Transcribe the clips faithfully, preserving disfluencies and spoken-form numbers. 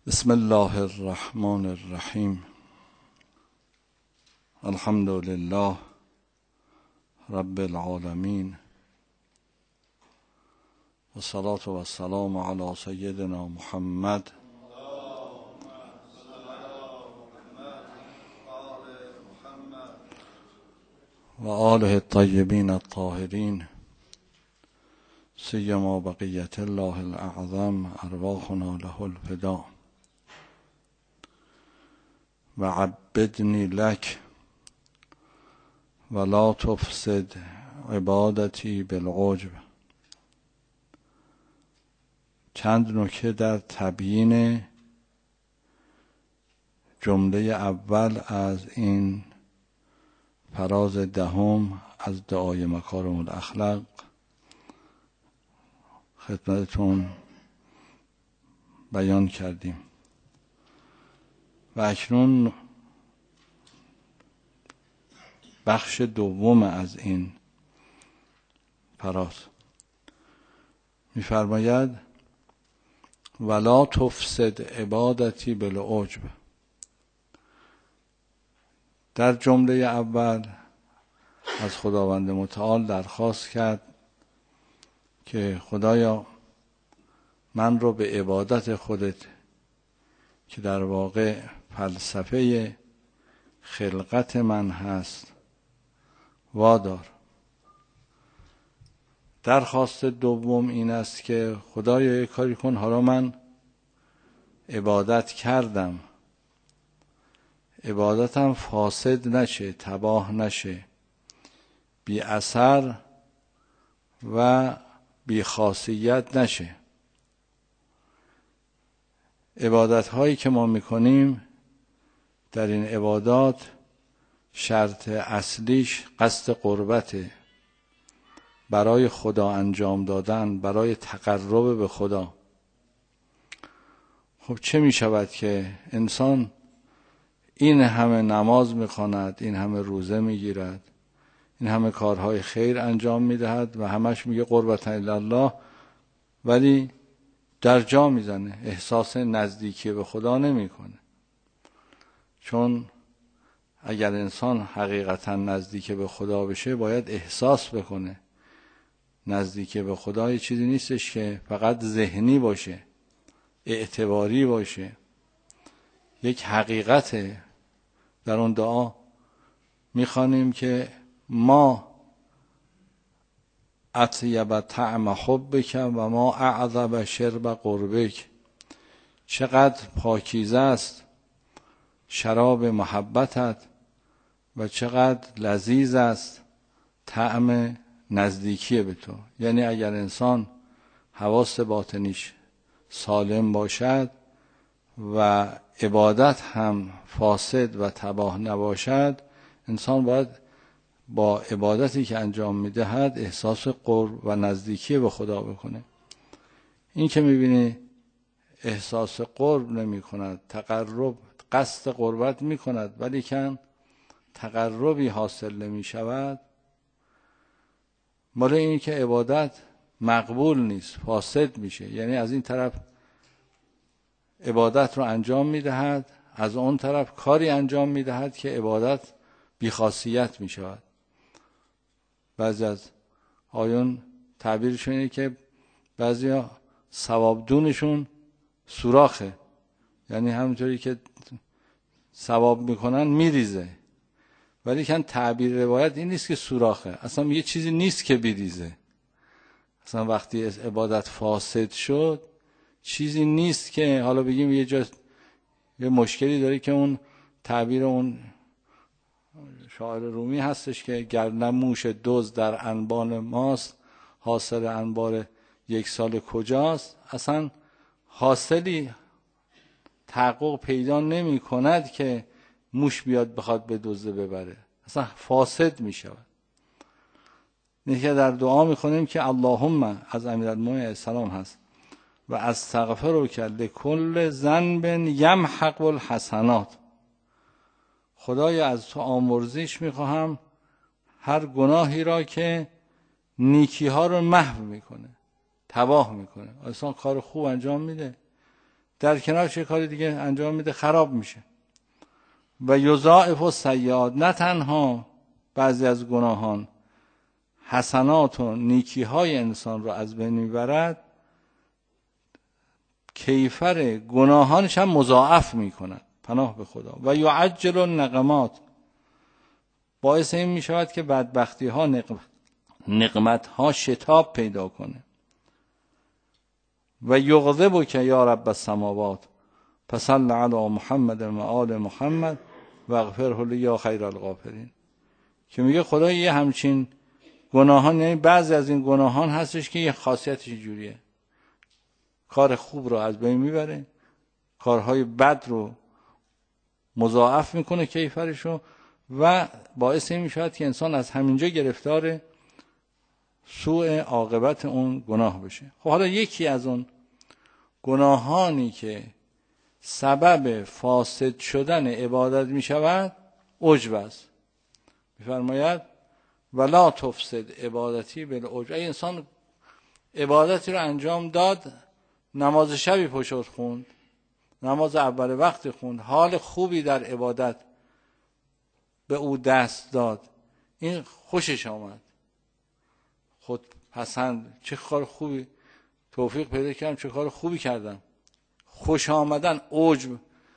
بسم الله الرحمن الرحیم. الحمد لله رب العالمین و الصلاة و السلام علی سیدنا محمد و آله الطیبین الطاهرین سیما بقیت الله الاعظم ارواحنا له الفدا و عبدنی لک ولا تفسد عبادتی بالعجب. چند نکته در تبیین جمله اول از این فراز دهم از دعای مکارم الاخلاق خدمتتون بیان کردیم و اکنون بخش دوم از این فراز می‌فرماید ولا تفسد عبادتی بالعجب. در جمله اول از خداوند متعال درخواست کرد که خدایا من رو به عبادت خودت که در واقع فلسفه خلقت من هست وادار. درخواست دوم این است که خدایا یک کاری کن، حالا من عبادت کردم، عبادتم فاسد نشه، تباه نشه، بی اثر و بی خاصیت نشه. عبادت هایی که ما میکنیم در این عبادات شرط اصلیش قصد قربته، برای خدا انجام دادن، برای تقرب به خدا. خب چه می شود که انسان این همه نماز میخواند، این همه روزه میگیرد، این همه کارهای خیر انجام میدهد و همش میگه قربت الله، ولی در جا میزنه، احساس نزدیکی به خدا نمیکنه. چون اگر انسان حقیقتا نزدیک به خدا بشه باید احساس بکنه. نزدیک به خدا یه چیزی نیستش که فقط ذهنی باشه، اعتباری باشه، یک حقیقته. در اون دعا میخوانیم که ما اطیب طعم حبک و ما اعذب شرب قربک. چقدر پاکیزه است شراب محبتت و چقدر لذیذ است طعم نزدیکی به تو. یعنی اگر انسان حواس باطنیش سالم باشد و عبادت هم فاسد و تباه نباشد، انسان باید با عبادتی که انجام میدهد احساس قرب و نزدیکی به خدا بکنه. این که میبینی احساس قرب نمی کند، تقرب، قصد قربت می کند ولی کن تقربی حاصل نمی شود، مال این که عبادت مقبول نیست، فاسد میشه. یعنی از این طرف عبادت رو انجام میدهد، از اون طرف کاری انجام میدهد که عبادت بیخاصیت میشود. بعضی از آیون تعبیرشون اینه که بعضی ثوابدونشون سوراخه، یعنی همونطوری که ثواب میکنن میریزه، ولی کن تعبیر روایت این نیست که سوراخه، اصلا یه چیزی نیست که بریزه. اصلا وقتی عبادت فاسد شد چیزی نیست که حالا بگیم یه جا یه مشکلی داره که اون تعبیر اون شاعر رومی هستش که گر نه موش دزد در انبان ماست، حاصل انبار یک سال کجاست. اصلا حاصلی تحقق پیدا نمی کند که موش بیاد بخواد به دزده ببره، اصلا فاسد می شود. اینه که در دعا می خونیم که اللهم، از امیرالمومنین علیه السلام هست، و استغفرک لکل ذنب یمحق الحسنات. خدایا از تو آمرزش می خواهم هر گناهی را که نیکی ها رو محو میکنه، تباه میکنه. اصلا کار خوب انجام میده در کنارش کار دیگه انجام میده، خراب میشه. و یضاعف السیئات، نه تنها بعضی از گناهان حسنات و نیکی های انسان رو از بین میبرد، کیفر گناهانش هم مضاعف میکند، پناه به خدا. و یعجل النقمات، باعث این میشود که بدبختی ها نقمت, نقمت ها شتاب پیدا کنه. و یغضبک یا رب السماوات فصل علی محمد و آل محمد و اغفره لی یا خیر الغافرین، که میگه خدا یه همچین گناهان، یعنی بعضی از این گناهان هستش که یه خاصیتش جوریه، کار خوب رو از بین میبره، کارهای بد رو مضاعف میکنه کیفرشو، و باعث این میشود که انسان از همینجا گرفتار سوء عاقبت اون گناه بشه. خب حالا یکی از اون گناهانی که سبب فاسد شدن عبادت میشود عجب است. میفرماید ولا تفسد عبادتی بالعجب. اگه انسان عبادتی رو انجام داد، نماز شبی پشت خوند، نماز اول وقت خوند، حال خوبی در عبادت به او دست داد، این خوشش آمد، خود پسند، چه کار خوبی توفیق پیدا کردم، چه کار خوبی کردم. خوش آمدن، عجب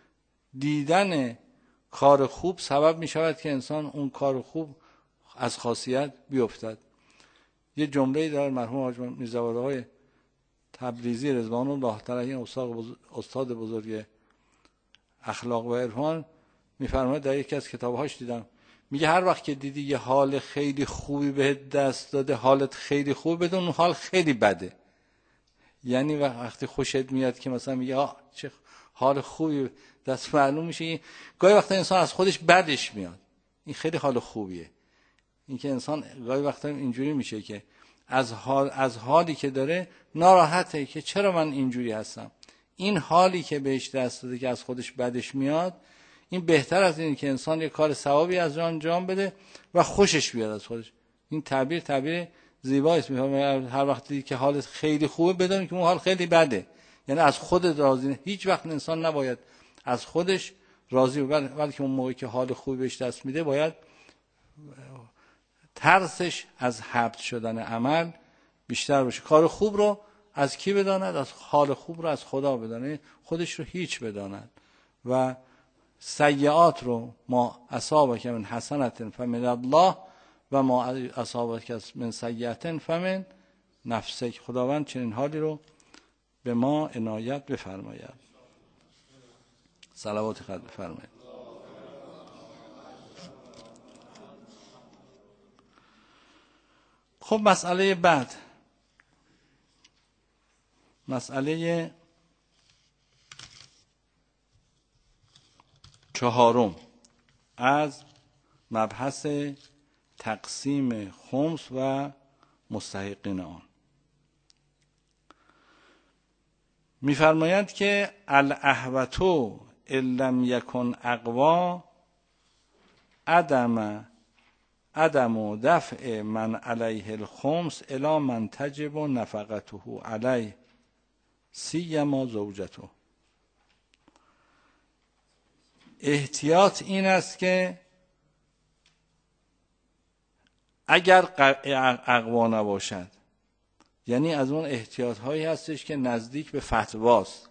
دیدن کار خوب سبب می شود که انسان اون کار خوب از خاصیت بیفتد. یه جمله داره مرحوم حاج میرزا آقای تبریزی رضوان الله تعالی علیه، استاد بزرگ اخلاق و عرفان، میفرماید، در یکی از کتابهاش دیدم، میگه هر وقت که دیدی یه حال خیلی خوبی بهت دست داده، حالت خیلی خوب، بدون اون حال خیلی بده. یعنی وقتی خوشت میاد که مثلا میگه آه چه حال خوبی دست، معلوم میشه گاهی وقتا انسان از خودش بدش میاد، این خیلی حال خوبیه. این که انسان گاهی وقتا اینجوری میشه که از حال از حالی که داره ناراحته که چرا من اینجوری هستم. این حالی که بهش دست داده که از خودش بدش میاد، این بهتر از این که انسان یه کار ثوابی از آن انجام بده و خوشش بیاد از خودش. این تعبیر تعبیر زیبایی است. هر وقتی که حالت خیلی خوبه، بدون که اون حال خیلی بده، یعنی از خودت راضی نه. هیچ وقت انسان نباید از خودش راضی باشه، بلکه اون موقعی که حال خوبی بهش دست میده باید ترسش از حبط شدن عمل بیشتر باشه. کار خوب رو از کی بداند؟ از حال خوب رو از خدا بداند، خودش رو هیچ بداند. و سیئات رو ما اصابک من حسنت فمن الله و ما اصابک من سیئت فمن نفسک. خداوند چنین حالی رو به ما عنایت بفرماید. صلوات خود بفرمایید. خب مسئله بعد، مسئله چهارم از مبحث تقسیم خمس و مستحقین آن. می‌فرمایند که الاحوتو ان لم یکن اقوا عدم عدم دفع من علیه الخمس الی من تجب نفقته علیه سیما زوجته. احتیاط این است که اگر اقوا نباشد، یعنی از اون احتیاط هایی هستش که نزدیک به فتواست،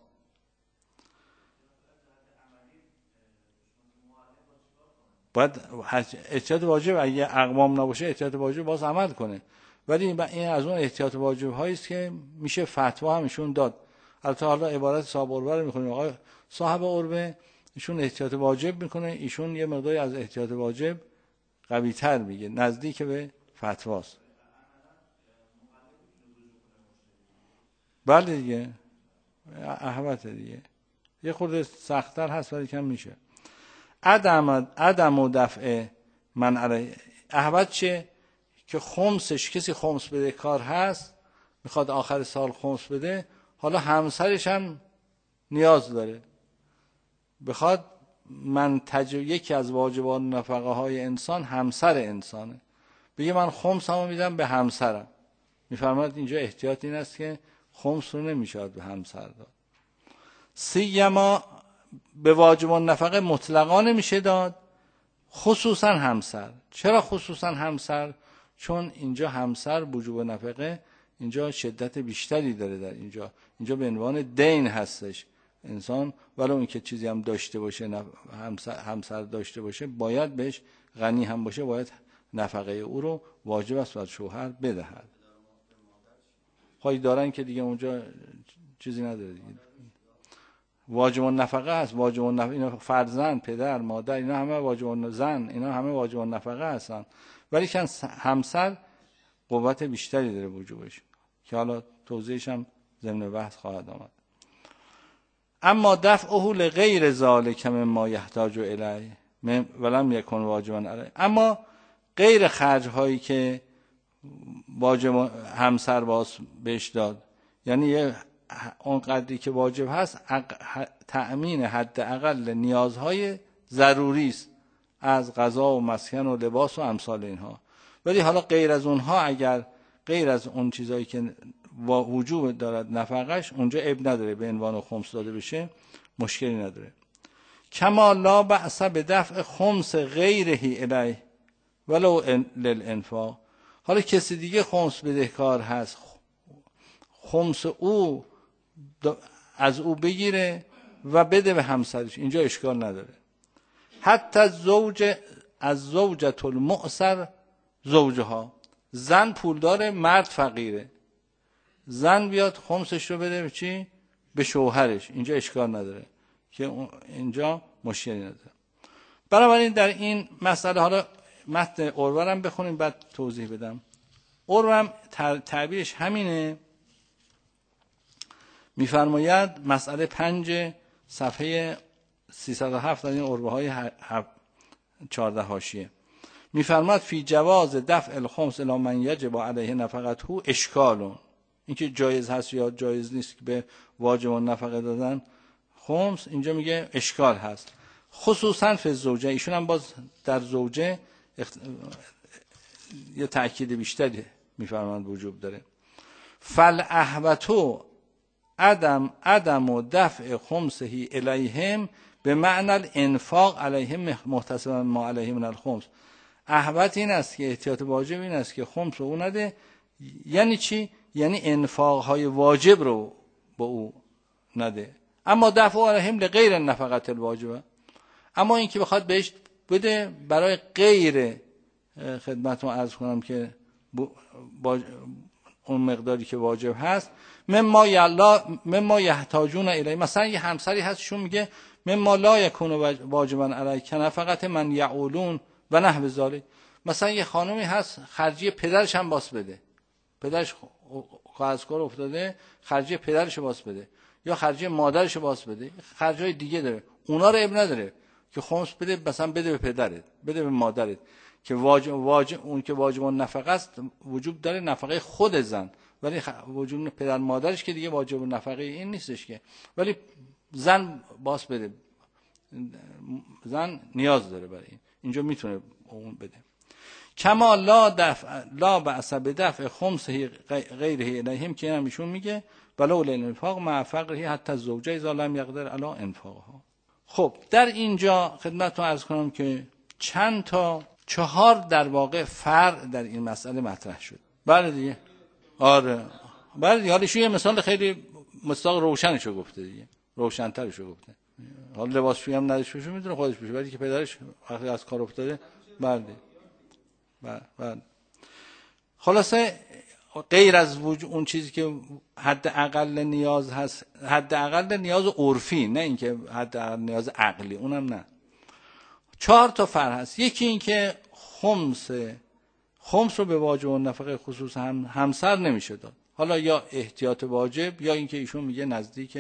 باید احتیاط واجب، اگه اقوام نباشه احتیاط واجب باز عمل کنه، ولی این از اون احتیاط واجب هایی است که میشه فتوا همشون داد. البته حالا عبارت صاحب عروه رو میخونیم، آقا صاحب عروه ایشون احتیاط واجب میکنه، ایشون یه مقداری از احتیاط واجب قوی تر میگه، نزدیک به فتواست. بله دیگه، احوت دیگه یه خورده سخت‌تر هست ولی کم میشه. عدم عدم و دفع من علیه احوت چه؟ که خمسش، کسی خمس بده کار هست، میخواد آخر سال خمس بده، حالا همسرش هم نیاز داره، بخواد من تج... یکی از واجبات نفقه های انسان همسر انسانه، بگه من خمس همو میدم به همسرم. میفرماید اینجا احتیاط این است که خمس رو نمیشود به همسر داد. سیما به واجب النفقه مطلقا نمیشه داد، خصوصا همسر. چرا خصوصا همسر؟ چون اینجا همسر وجوب نفقه اینجا شدت بیشتری داره. در اینجا اینجا به عنوان دین هستش انسان، ولو اینکه چیزی هم داشته باشه، همسر, همسر داشته باشه، باید بهش غنی هم باشه، باید نفقه او رو واجب است بر شوهر بدهد. خواهی دارن که دیگه اونجا چیزی نداره دیگه. واجب النفقه هست. واجب النفقه اینا فرزند، پدر، مادر، اینا همه واجب، زن، اینا همه واجب النفقه هستن، ولی که همسر قوت بیشتری داره وجوبش که حالا توضیحش هم ضمن بحث خواهد آمد. اما دفعه لغیر ذالک مما یحتاج الیه ولم یکن واجبا علیه. اما غیر خرج هایی که واجب همسر باز بهش داد، یعنی یه اون قدری که واجب هست تأمین حداقل نیازهای ضروری است از غذا و مسکن و لباس و امثال اینها، ولی حالا غیر از اونها، اگر غیر از اون چیزایی که وجوب دارد نفقش، اونجا عیب نداره به عنوان خمس داده بشه، مشکلی نداره. کما لا بأس به دفع خمس غیره الیه ولو للانفاق. حالا کسی دیگه خمس بدهکار هست، خمس او از او بگیره و بده به همسرش، اینجا اشکال نداره. حتی زوج از زوجة المعسر زوجها، زن پولدار مرد فقیره، زن بیاد خمسش رو بده به چی؟ به شوهرش، اینجا اشکال نداره که اینجا مشکلی نداره. بنابراین در این مسئله حالا متن عروه رو بخونیم بعد توضیح بدم. عروه هم تعبیرش همینه، میفرماید مسئله پنج صفحه سیصد و هفت در این عروه های چهارده حاشیه میفرماید فی جواز دفع الخمس الی من یجب علیه نفقته اشکالون، اینکه جایز هست یا جایز نیست که به واجب نفقه دادن خمس، اینجا میگه اشکال هست، خصوصا فی الزوجه. ایشون هم باز در زوجه اخت... یه تأکید بیشتری میفرماند وجوب داره. فالاحوطو عدم عدم و دفع خمسه الیهم به معنی الانفاق علیهم محتسبا ما علیهم من الخمس. احوط این است که احتیاط واجب این است که خمس رو او نده. یعنی چی؟ یعنی انفاق های واجب رو با او نده. اما دفع علیهم لغیر نفقت الواجبه، اما این که بخواد بهش بده برای غیر، خدمتتون عرض کنم که با اون مقداری که واجب هست، مما یلا مما یحتاجون الیه. مثلا یه همسری هست شون میگه مما لا یکون واجبا علیه کنفقت من یعولون و نحو ذلک. مثلا یه خانمی هست خرجی پدرش هم باس بده، پدرش قرضکار افتاده، خرجی پدرش باس بده یا خرجی مادرش باس بده، خرجای دیگه داره، اونا رو عیب نداره که خمس بده، مثلا بده به پدرت، بده به مادرت، که واجب واجب اون که واجب نفقه است وجوب داره نفقه خود زن، ولی وجوب پدر مادرش که دیگه واجب نفقه این نیستش که، ولی زن باس بده، زن نیاز داره برای این، اینجا میتونه اون بده. کما لا دفع لا بأس بدفع خمس غیره الیهم، که هم ایشون میگه ولو للانفاق مع فقره حتی زوجه اذا لم یقدر علی انفاقها. خب در اینجا خدمتتون عرض کنم که چند تا چهار در واقع فرع در این مسئله مطرح شد. بله دیگه، آره بله دیگه، حالا یه مثال خیلی مستاق روشنشو گفته دیگه، روشن‌ترشو گفته. حالا لباسشویی هم نداشته باشه میتونه خودش بشه، ولی که پدرش وقتی از کار افتاده، بله بله بله. خلاصه غیر از وجود اون چیزی که حد اقل نیاز هست، حد اقل نیاز عرفی، نه اینکه حد اقل نیاز عقلی، اونم نه. چهار تا فرع هست. یکی این که خمس خمس رو به واجب و نفقه خصوص هم همسر نمیشه داد، حالا یا احتیاط واجب یا اینکه ایشون میگه نزدیک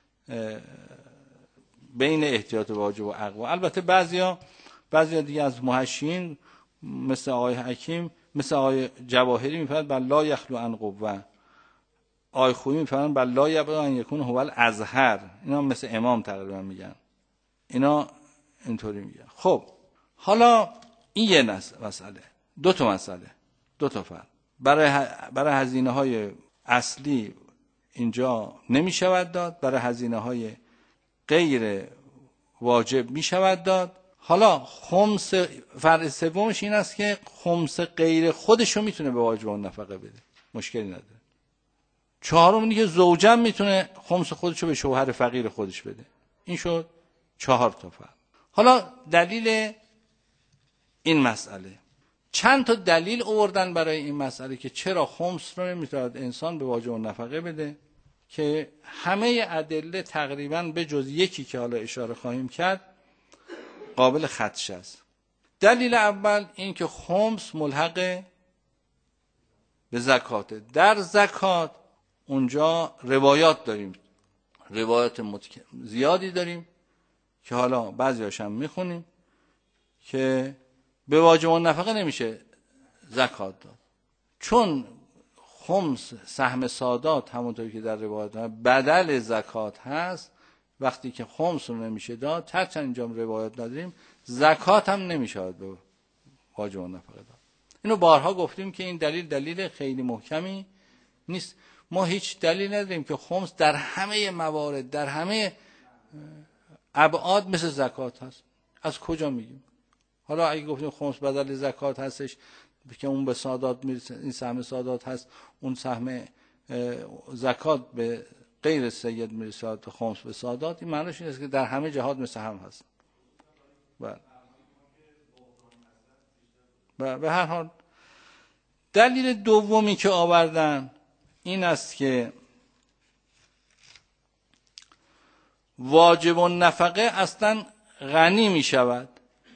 بین احتیاط واجب و عقل. البته بعضیا بعضیا دیگه از محشین مثل آقای حکیم، مثل آقای جواهری میفرمایند بل لا یخلو عن قوه، آقای خویی میفرمایند بل لا یبقى ان یکون هو الازهر. اینا مثل امام تقریبا میگن، اینا اینطوری میگن. خب حالا این یه مسئله، دو تا مسئله، دو تا فرق. برای برای هزینه های اصلی اینجا نمیشود داد، برای هزینه های غیر واجب می شود داد. حالا خمس فرع سومش این است که خمس غیر خودش رو میتونه به واجب النفقه بده، مشکلی نداره. چهارم اینه که زوجم میتونه خمس خودش رو به شوهر فقیر خودش بده. این شد چهار تا فرق. حالا دلیل این مسئله، چند تا دلیل آوردن برای این مسئله که چرا خمس رو نمیتواند انسان به واجب النفقه بده، که همه ادله تقریبا به جز یکی که حالا اشاره خواهیم کرد قابل خدشه است. دلیل اول این که خمس ملحق به زکاته. در زکات اونجا روایات داریم، روایات متک... زیادی داریم که حالا بعضی هاشم میخونیم که به واجب النفقه نمیشه زکات داد، چون خمس سهم سادات همونطوری که در روایات بدل زکات هست. وقتی که خمس رو نمیشه داد، هرچند اینجا روایات نداریم، زکات هم نمیشه به واجب النفقه داد. اینو بارها گفتیم که این دلیل دلیل خیلی محکمی نیست. ما هیچ دلیل نداریم که خمس در همه موارد در همه ابعاد مثل زکات هست. از کجا میگیم؟ حالا اگه گفتیم خمس بدل زکات هستش که اون به سادات میرسه، این سهم سادات هست، اون سهم زکات به غیر سید میرسه، خمس به سادات، این معنیش این است که در همه جهات مثل هم هست. بله. به هر حال دلیل دومی که آوردن این است که واجب النفقه اصلا غنی می شود.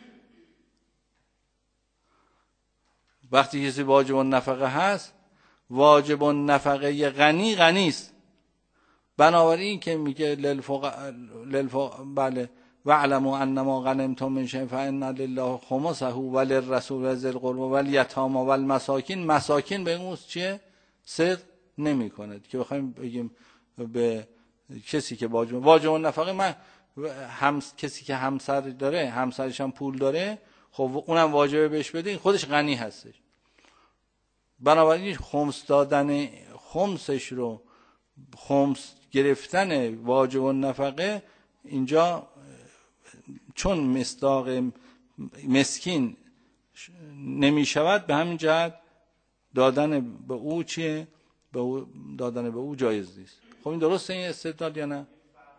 وقتی کسی واجب النفقه هست، واجب النفقه غنی غنی است. بنابراین که میگه للفقراء للفقراء بله واعلموا انما غنمتم من شیء فان لله خمسه وللرسول ذی القربى والیتامى والمساکین، مساکین به اون چیه صدق نمی کند که بخوایم بگیم به کسی که واجب واجب النفقه، من هم کسی که همسر داره، همسرش هم پول داره، خب اونم واجبه بهش بده، این خودش غنی هستش. بنابراین خمس دادن خمسش رو، خمس گرفتن واجب النفقه اینجا چون مصداق مسکین نمی شود، به همین جهت دادن به او چیه؟ به او دادن به او جایز نیست. خب این درسته این استدلال یا نه؟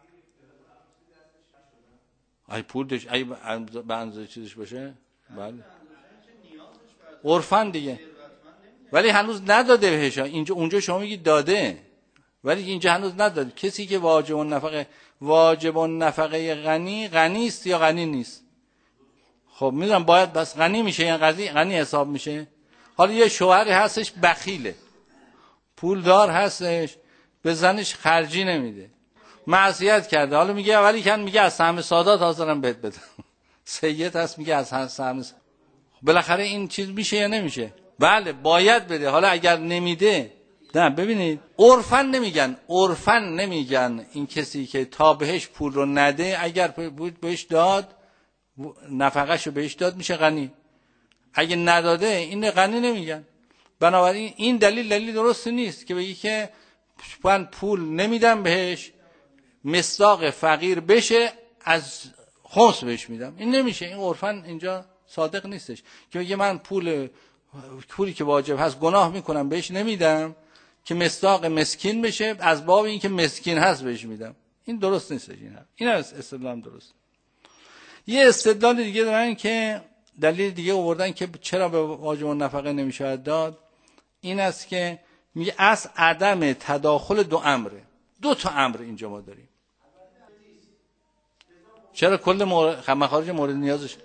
ای پول داشت، ای به اندازه چیزش باشه، بله عرفاً دیگه، ولی هنوز نداده بهش. اینجا اونجا شما میگید داده، ولی اینجا هنوز نداده. کسی که واجب النفقه واجب النفقه غنی غنی است یا غنی نیست؟ خب میدونم باید بس غنی میشه، یعنی غنی غنی حساب میشه. حالا یه شوهری هستش بخیله، پولدار هستش، به زنش خرجی نمیده، معصیت کرده، حالا میگه ولی کن میگه از سهم سادات حاضرم بهت بدم. سید هست میگه از سهم، بالاخره این چیز میشه یا نمیشه؟ بله باید بده. حالا اگر نمیده، نه ببینید عرفاً نمیگن، عرفاً نمیگن این کسی که تا بهش پول رو نده، اگر بود بهش داد نفقهشو بهش داد میشه غنی، اگه نداده این غنی نمیگن. بنابراین این دلیل دلیل درستی نیست که بگی که من پول نمیدم بهش مصداق فقیر بشه از خمس بهش میدم، این نمیشه. این عرفاً اینجا صادق نیستش که بگی من پول پولی که واجب هست گناه میکنم بهش نمیدم که مصداق مسکین بشه، از باب این که مسکین هست بهش میدم. این درست نیست. این این استدلال درست. یه استدلال دیگه دارن که دلیل دیگه آوردن که چرا به واجب النفقه نمیشه داد، این است که میگه از عدم تداخل دو امره. دو تا امر اینجا ما داریم. چرا کل مورد مخارج مورد نیازش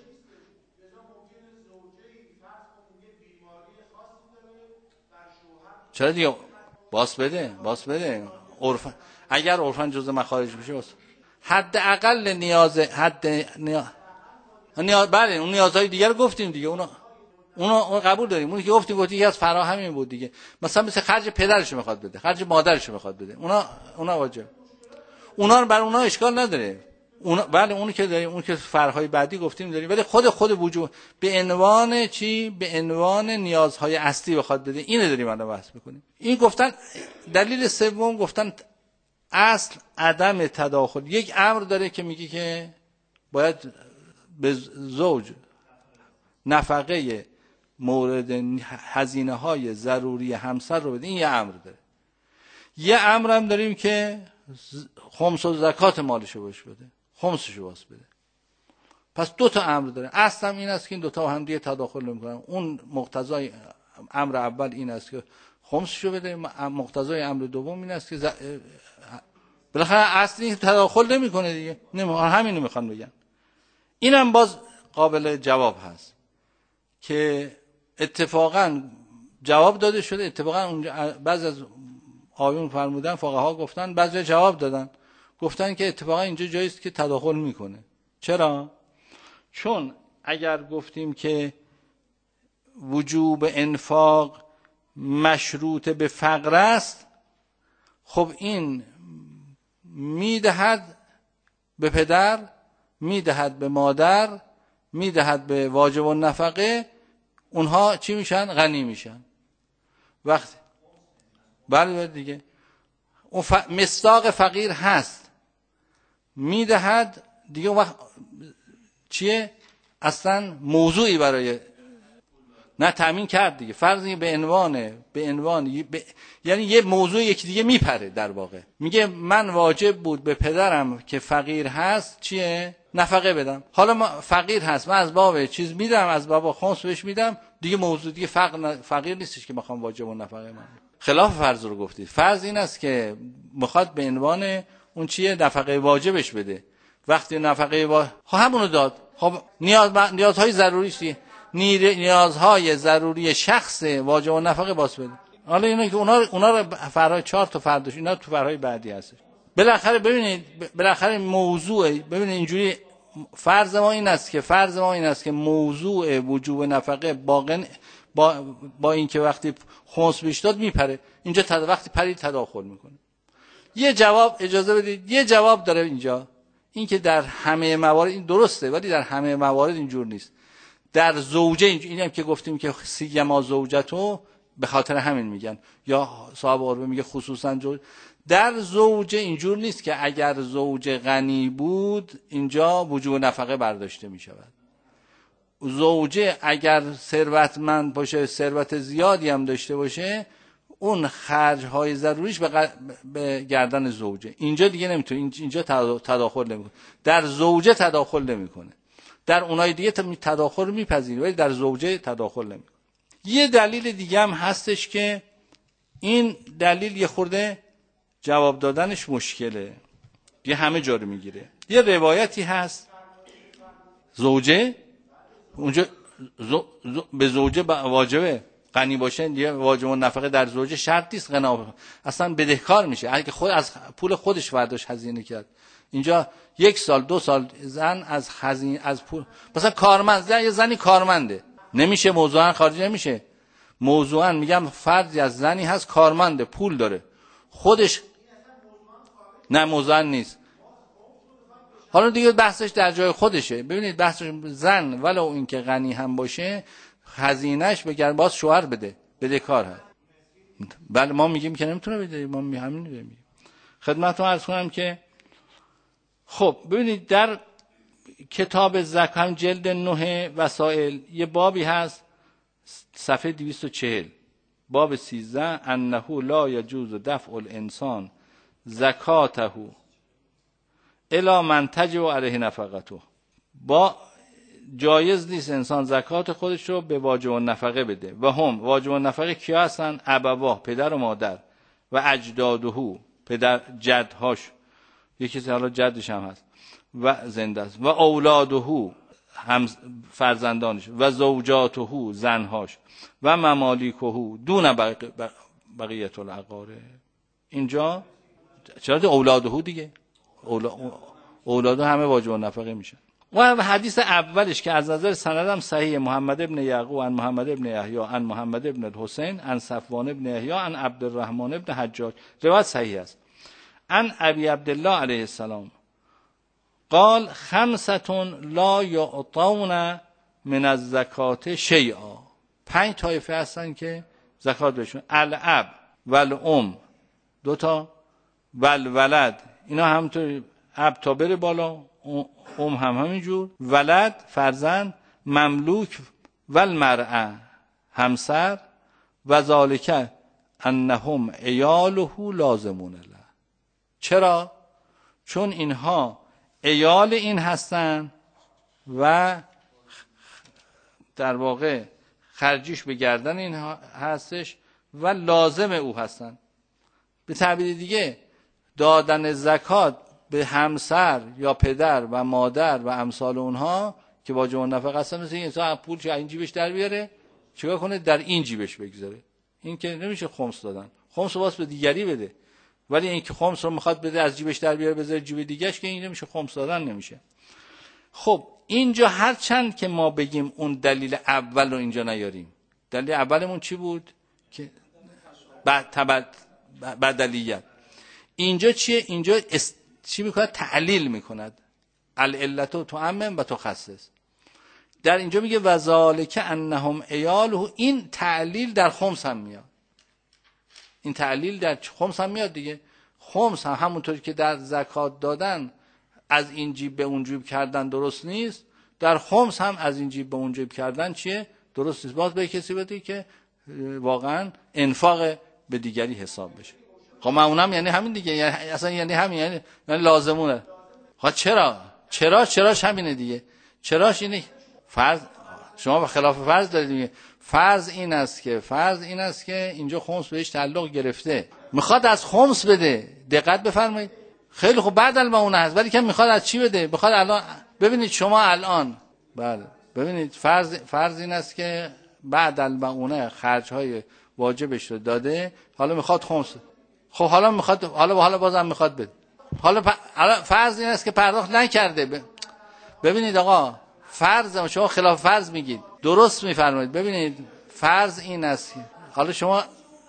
چرا دیگه باس بده باس بده عرفاً اگر عرفاً جزء مخارج بشه باس. حد اقل نیاز حد نیاز, نیاز بله اون نیازهای دیگر گفتیم دیگه، اونا اونا قبول داریم. اون که گفتیم گفتیم یکی از فراهمین بود دیگه، مثلا مثل خرج پدرش میخواد بده، خرج مادرش میخواد بده، اونا اونا واجب، اونا بر اونا اشکال نداره. اون بله اون که داریم، اون که فرق‌های بعدی گفتیم داریم، ولی خود خود وجود به عنوان چی؟ به عنوان نیازهای اصلی بخواد بده، اینو داریم الان بحث می‌کنیم. این گفتن دلیل سوم، گفتن اصل عدم تداخل. یک امر داره که میگه که باید به زوج نفقه مورد هزینه های ضروری همسر رو بده، این یه امر داره. یه امر هم داریم که خمس و زکات مالشو بهش بده، خمسشو باز بده. پس دو تا امر داره. اصلا این است که این دو تا هم دیگه تداخل نمی‌کنن. اون مقتضای امر اول این است که خمسشو بده، مقتضای امر دوم این است که ز... بالاخره اصلی تداخل نمی‌کنه دیگه. نمی‌خوان همینو می‌خوان بگن. اینم باز قابل جواب هست که اتفاقا جواب داده شده. اتفاقا اونجا بعضی از آیون فرمودن، فقها گفتن، بعضی جواب دادن گفتن که اتفاقا اینجا جایی است که تداخل میکنه. چرا؟ چون اگر گفتیم که وجوب انفاق مشروط به فقر است، خب این میدهد به پدر، میدهد به مادر، میدهد به واجب النفقه، اونها چی میشن؟ غنی میشن. وقتی بله دیگه اون ف... مصداق فقیر هست، میدهد دیگه. اون وقت چیه؟ اصلا موضوعی برای نه تامین کرد دیگه. فرضی به عنوان به عنوان ب... یعنی یه موضوع یکی دیگه میپره در واقع. میگه من واجب بود به پدرم که فقیر هست چیه؟ نفقه بدم. حالا ما فقیر هست، من از باب چیز میدم، از باب خمس بهش میدم دیگه. موضوع دیگه فقر فقیر نیستش که میخوام واجب و نفقه من. خلاف فرض رو گفتید. فرض این است که میخواد به عنوان اون چیه نفقه واجبش بده. وقتی نفقه واجب خب همونو داد، خب نیاز نیازهای ضروری چیه؟ نیازهای ضروری شخص واجب و نفقه باز بده. حالا اینا که اونا اونا رو فرای چهار تا فردش اینا تو فرای بعدی هست. بالاخره ببینید بالاخره موضوع ببینید اینجوری فرض ما این است که فرض ما این است که موضوع وجوب نفقه باقی با با اینکه وقتی خمس بیش داد میپره، اینجا تا وقتی پرید تداخل میکنه. یه جواب اجازه بدید، یه جواب داره اینجا، این که در همه موارد این درسته ولی در همه موارد اینجور نیست. در زوجه اینم که گفتیم که سیما زوجتو، به خاطر همین میگن، یا صاحب عربه میگه خصوصا زوج. در زوجه اینجور نیست که اگر زوج غنی بود اینجا وجوب نفقه برداشته میشود. زوجه اگر ثروتمند باشه، ثروت زیادی هم داشته باشه، اون خرج‌های ضروریش به, ق... به گردن زوجه. اینجا دیگه نمیتونه، اینجا تداخل نمیکنه. در زوجه تداخل نمیکنه. در اونای دیگه تداخل میپذیره ولی در زوجه تداخل نمیکنه. یه دلیل دیگه هم هستش که این دلیل یه خورده جواب دادنش مشکله، یه همه جا رو میگیره. یه روایتی هست زوجه اونجا زو... زو... به زوجه واجبه غنی باشه، دیگه واجب نفقه در زوجه شرط نیست غنا اصلا بدهکار میشه اگه خود از پول خودش برداشت هزینه کرد. اینجا یک سال دو سال زن از هزینه از پول، مثلا کارمند زن، یه زنی کارمنده نمیشه موضوعا خارج نمیشه. موضوعا میگم فردی از زنی هست کارمنده، پول داره خودش، نه موضوعا نیست. حالا دیگه بحثش در جای خودشه. ببینید بحثش زن ولو اینکه غنی هم باشه هزینه‌اش به گرباز شوهر بده، بده کار هست. بله ما میگیم که نمیتونه بده، ما می همین میگیم. خدمتتون عرض کنم که خب ببینید در کتاب زکات جلد نه وسائل یه بابی هست صفحه دویست و چهل، باب سیزده، انه لا یجوز دفع الانسان زکاته الا من تجب علیه نفقته. با جایز نیست انسان زکات خودش رو به واجب النفقه بده. و هم واجب النفقه کیا هستن؟ ابواه، پدر و مادر، و اجدادهو، پدر جدهاش، یکی حالا جدش هم هست و زنده است، و اولادهو، هم فرزندانش، و زوجاتهو، زنهاش، و ممالیکهو دون بقیت العقاره. اینجا چرا اولادهو دیگه؟ اولا... اولادو همه واجب النفقه میشن. و حدیث اولش که از نظر سندم صحیح، محمد ابن یعقوب عن محمد ابن یحیی عن محمد ابن الحسین عن صفوان ابن یحیی عن عبدالرحمن ابن حجاج، روایت صحیح است. عن ابی عبدالله علیه السلام قال خمسة لا یعطون من الزکات شیئا. پنج طایفه هستن که زکات بهشون، الاب والام دو تا، والولد اینا همونطور اب تا بره بالا، ام هم همینجور، ولد فرزند، مملوک والمرأه همسر، و ذالک انهم عیاله لازمون له. چرا؟ چون اینها عیال این هستن و در واقع خرجیش به گردن این هستش و لازم او هستن. به تعبیر دیگه دادن زکات به همسر یا پدر و مادر و امثال اونها که با جمع نفقه هستن، مثل این انسان پول چه این جیبش در بیاره چیکار کنه در این جیبش بگذاره. این که نمیشه خمس دادن. خمس رو واسه به دیگری بده، ولی این که خمس رو میخواد بده از جیبش در بیاره بذاره جیب دیگه‌اش، که این نمیشه، خمس دادن نمیشه. خب اینجا هر چند که ما بگیم اون دلیل اول رو اینجا نیاریم، دلیل اولمون چی بود؟ که بعد بدلیت. اینجا چیه؟ اینجا است... چی میکنه؟ تعلیل میکند. العلت تعمم و تخصص. در اینجا میگه وذالک انهم عیاله. این تعلیل در خمس هم میاد. این تعلیل در خمس هم میاد دیگه. خمس هم همونطوری که در زکات دادن از این جیب به اون جیب کردن درست نیست، در خمس هم از این جیب به اون جیب کردن چیه؟ درست نیست. باز به کسی بده که واقعا انفاق به دیگری حساب بشه. خب معمولا یعنی همین دیگه، یعنی اصلا یعنی همین، یعنی, یعنی لازمونه. خب چرا؟ چرا چراش همینه دیگه. چراش اینه فرض شما به خلاف فرض دارید میگه. فرض این است که فرض این است که اینجا خمس بهش تعلق گرفته، میخواد از خمس بده. دقت بفرمایید. خیلی خوب بعد المعونه هست، ولی که میخواد از چی بده؟ میخواد الان ببینید شما الان بله ببینید فرض فرض این است که بعد المعونه خرج های واجبش رو داده، حالا میخواد خمس. خب حالا میخواد حالا حالا بازم میخواد بده. حالا فرض این است که پرداخت نکرده. ببینید آقا فرض شما خلاف فرض میگید، درست میفرمایید. ببینید فرض این است، حالا شما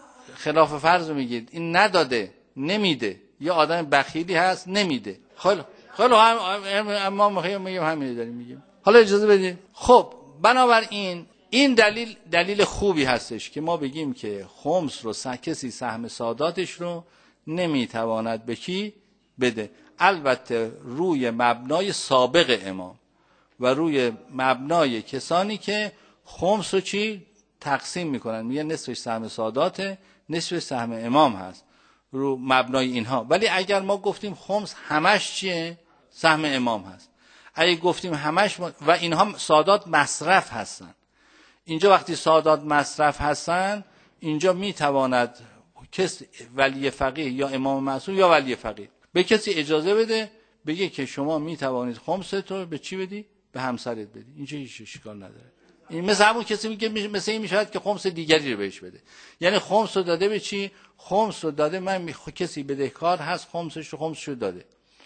خلاف فرض رو میگید، این نداده نمیده، یه آدم بخیلی هست نمیده. خیلی خیلی هم ما میگیم همین داریم میگیم. حالا اجازه بدید. خب بنابراین این دلیل دلیل خوبی هستش که ما بگیم که خمس رو کسی سهم ساداتش رو نمیتواند به کی بده. البته روی مبنای سابق امام و روی مبنای کسانی که خمس رو چی تقسیم میکنن، میگن نصفش سهم ساداته، نصفش سهم امام هست، رو مبنای اینها. ولی اگر ما گفتیم خمس همش چیه؟ سهم امام هست. اگه گفتیم همش م... و اینها سادات مصرف هستن، اینجا وقتی سادات مصرف هستن، اینجا میتواند کسی ولی فقیه یا امام معصوم یا ولی فقیه به کسی اجازه بده بگه که شما میتوانید خمست رو به چی بدی؟ به همسرت بدی. اینجا هیچ اشکال نداره. این مثل همون کسی میگه مثل این میشود که خمس دیگری رو بهش بده. یعنی خمس رو داده به چی؟ خمس رو داده من می... کسی بدهکار هست، خمسش رو خمسش رو داده،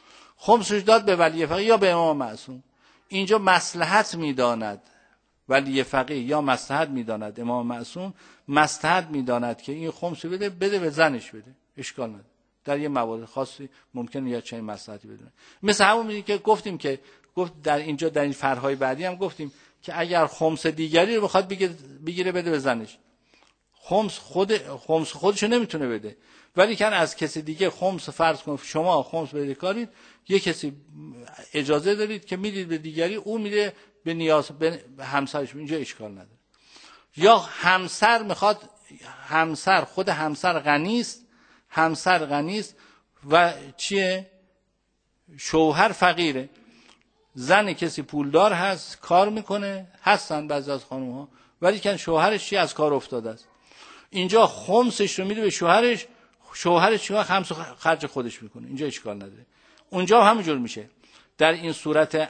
خمسش داد به ولی فقیه یا به امام معصوم. اینجا مصلحت میداند ولی فقیه یا مصلحت میداند امام معصوم، مصلحت میداند که این خمس بده بده به زنش بده، اشکال نداره. در یه موارد خاصی ممکنه یا چنین مصلحتی بدونه. مثل همون میگه که گفتیم که گفت در اینجا در این فرهای بعدی هم گفتیم که اگر خمس دیگری رو بخواد بگیره بده به زنش، خمس خود خمس خودشو نمیتونه بده، ولی کن از کسی دیگه خمس فرض کن شما خمس بده کارید، یه کسی اجازه دارید که میدید به دیگری، او میده به نیاز به همسرش، اینجا اشکال نداره. یا همسر میخواد، همسر خود همسر غنی است، همسر غنی است و چیه؟ شوهر فقیره. زن کسی پولدار هست، کار میکنه، هستن بعضی از خانوم‌ها، ولی کن شوهرش چی از کار افتاده است. اینجا خمسش رو میده به شوهرش، شوهرش چیکار؟ خمس خرج خودش میکنه، اینجا اشکال نداره. اونجا همینجور میشه. در این صورت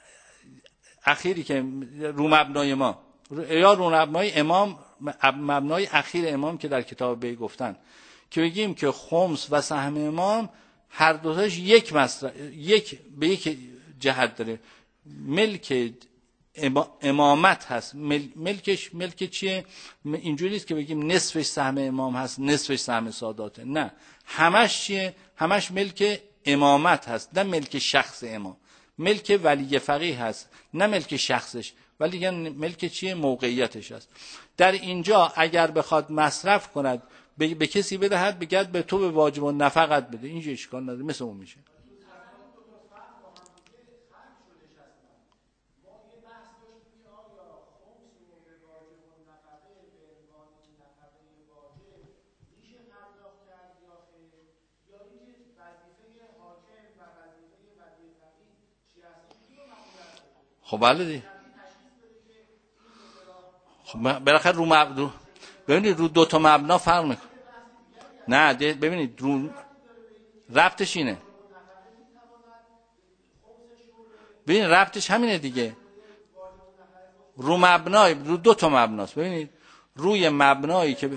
اخیری که رو مبنای ما یا رو مبنای امام، مبنای اخیر امام که در کتاب بی گفتن که بگیم که خمس و سهم امام هر دوتاش یک مصرف، یک به یک جهت داره. ملک امامت هست، ملکش ملک چیه؟ اینجوری نیست که بگیم نصفش سهم امام هست نصفش سهم ساداته، نه، همش چیه؟ همش ملک امامت هست، نه ملک شخص امام. ملک ولی فقیه هست، نه ملک شخصش، ولی یعنی ملک چیه؟ موقعیتش هست. در اینجا اگر بخواد مصرف کند به, به کسی بدهد بگد به تو به واجب النفقت بده، اینجا اشکال نداره، مثل اون میشه. خب بله دیگه. خب بالاخره رو مبنا، ببینید رو دو تا مبنا فرق میکنه. نه ببینید رو ربطش اینه، ببینید ربطش همینه دیگه، رو مبنای رو دو تا مبناست. ببینید روی مبنایی که ب...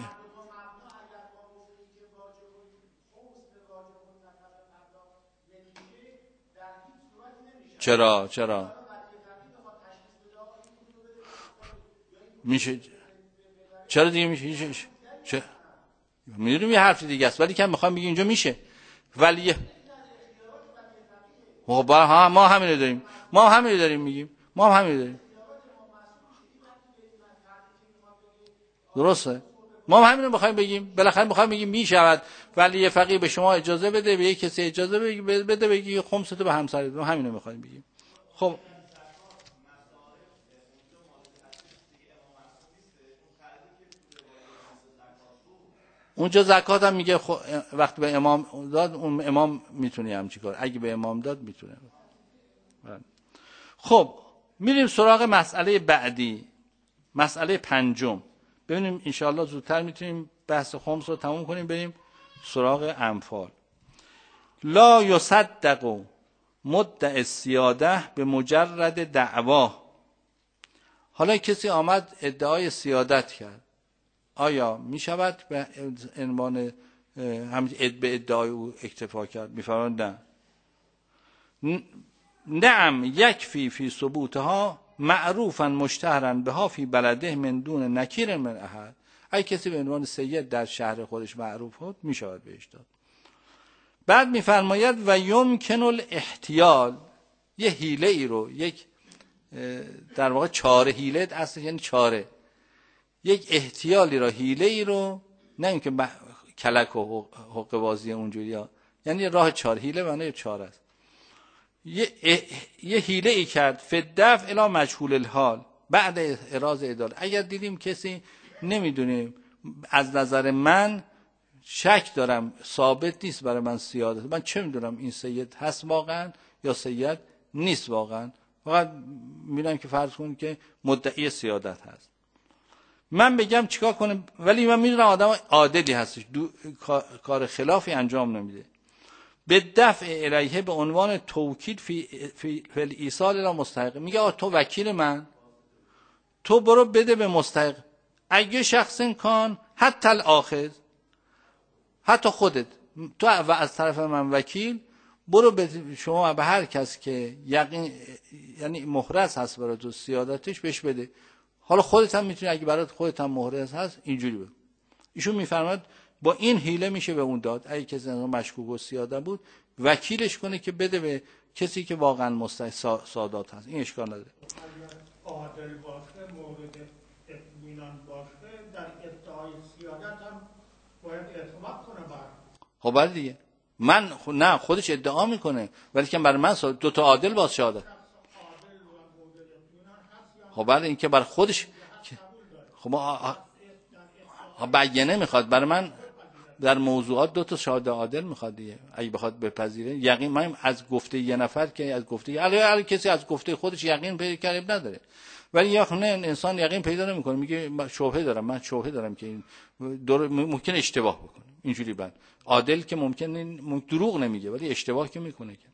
چرا چرا میشه، چرا دیگه میشه؟ چه میدونیم یه حرف دیگه است، ولی که میخوام بگم اینجا میشه. ولی خب ها ما همین داریم، ما همین داریم میگیم، ما همین داریم. درسته، ما همین رو میخوایم بگیم، بالاخره میخوایم بگیم میشود ولی فقیه به شما اجازه بده، به یک کسی اجازه بده بگی خمس تو به همسرت، ما همین رو میخوایم بگیم. خب اونجا زکات هم میگه خب وقتی به امام داد، اون امام میتونه همچی کار، اگه به امام داد میتونه. خب میریم سراغ مسئله بعدی، مسئله پنجم. ببینیم انشاءالله زودتر میتونیم بحث خمس رو تموم کنیم، بریم سراغ انفال. لا یصدق مدعی السیاده به مجرد دعوا. حالا کسی آمد ادعای سیادت کرد، آیا می شود به عنوان همین به ادعای او اکتفا کرد؟ میفرماند نه. نعم یکفی فی ثبوتها معروفا مشتهرا بها فی بلده من دون نکیر من احد. اگه کسی به عنوان سید در شهر خودش معروف بود می شود بهش داد. بعد میفرماید و یمکن الاحتیال، یه حیله ای رو، یک در واقع چاره، حیله اصلا یعنی چاره، یک احتیالی را، حیله ای رو، نه اینکه کلک و حقه بازی اونجوری ها، یعنی راه چاره، حیله معنی چاره است. یه یه حیله ای کرد فدف الی مجهول الحال بعد اراز عدالت. اگر دیدیم کسی نمیدونیم، از نظر من شک دارم، ثابت نیست برای من سیادت، من چه میدونم این سید هست واقعا یا سید نیست واقعا، فقط میدونم که فرض کنیم که مدعی سیادت هست، من بگم چیکار کنم؟ ولی من میدونم آدم عادلی هستش، کار خلافی انجام نمیده. به دفع الیه به عنوان توکید فی فی الایصال الی مستحق، میگه آ تو وکیل من، تو برو بده به مستحق. اگه شخص کان حتی الاخذ، حتی خودت تو و از طرف من وکیل، برو به شما به هر کس که یقین یعنی محرز هست برای تو سیادتش بهش بده. حالا خودت هم میتونی اگه برات خودت هم محرز هست اینجوری بده. ایشون میفرماد با این حیله میشه به اون داد. اگه کسی مشکوک و سیاده بود وکیلش کنه که بده به کسی که واقعا مستحق سادات هست، این اشکال نداره. عادل باشه، مورد اطمینان باشه، در ادعای سیادت هم باید اعتماد کنه بر. خب بعد دیگه من خ... نه خودش ادعا میکنه ولی که برای من دو تا عادل باز شهادت. خب بعد این که برای خودش خب ما بیانه میخواد، برای من در موضوعات دو تا شاهد عادل میخواد دیگه، اگه بخواد بپذیره. یقین من از گفته یه نفر که از گفته علی علی کسی از گفته خودش یقین پیدا کرده نداره، ولی یا نه انسان یقین پیدا نمیکنه، میگه من شبهه دارم، من شبهه دارم که این ممکن اشتباه بکنه اینجوری. بعد عادل که ممکن دروغ نمیگه ولی اشتباه که میکنه که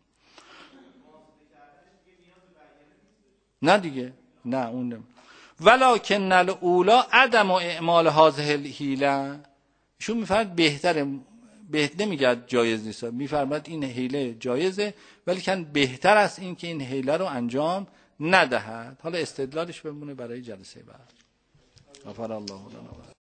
نه دیگه، نه اون نمی. ولکن الاولا عدم اعمال هذه الحیله. ایشون میفرماد بهتره، بهتر نمیگه جایز نیست، میفرماد این حیله جایزه ولی کن بهتر است این که این حیله رو انجام ندهد. حالا استدلالش بمونه برای جلسه بعد. غفر الله لنا.